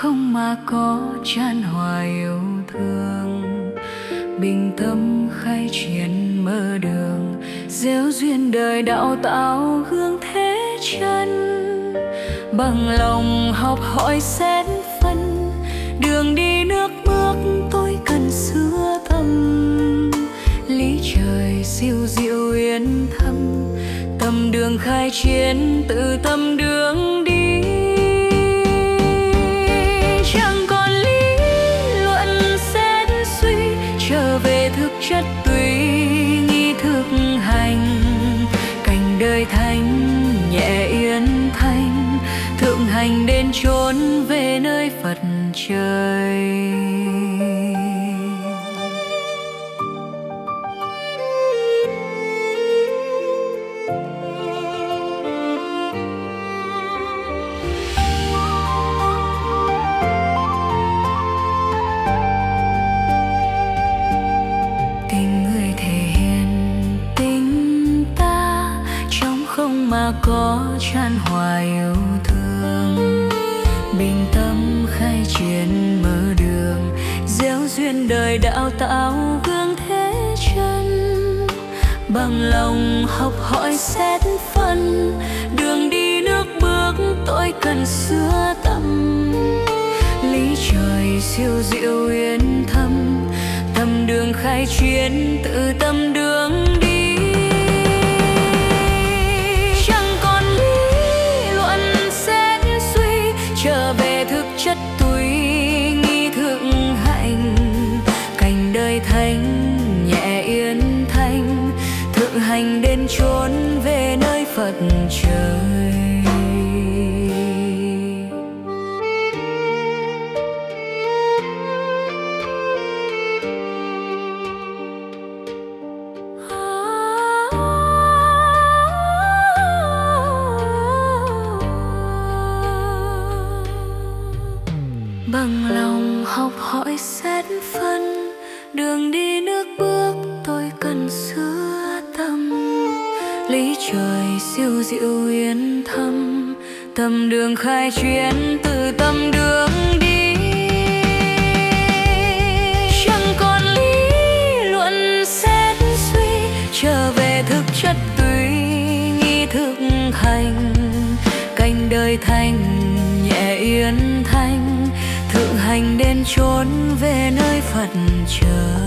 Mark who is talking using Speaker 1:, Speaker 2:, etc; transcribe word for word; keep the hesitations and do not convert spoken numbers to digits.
Speaker 1: không mà có chan hòa yêu thương. Bình tâm khai triển mơ đường, gieo duyên đời đạo tạo hương thế chân. Bằng lòng học hỏi xét phân, đường đi nước bước tôi cần xưa tâm. Lý trời siêu diệu uyên thâm, tâm đường khai chiến từ tâm đường đi. Chẳng còn lý luận xét suy, trở về thực chất tùy nghi thực hành. Cảnh đời thanh nhẹ yên thanh, thượng hành đến chốn về nơi Phật trời. Mà có chan hòa yêu thương. Bình tâm khai triển mở đường, gieo duyên đời đạo tạo gương thế chân. Bằng lòng học hỏi xét phân, đường đi nước bước tôi cần xưa tâm. Lý trời siêu diệu uyên thâm, tâm đường khai chiến từ tâm đường đi. Trở về thực chất tùy nghi thực hành. Cảnh đời thanh nhẹ yên thanh, thượng hành đến chốn về nơi Phật trời. Bằng lòng học hỏi xét phân, đường đi nước bước tôi cần xưa tâm. Lý trời siêu diệu uyên thâm, tâm đường khai chuyến từ tâm đường đi. Chẳng còn lý luận xét suy, trở về thực chất tùy nghi thực hành. Cảnh đời thanh nhẹ yên thanh, thượng hành đến chốn về nơi Phật trời.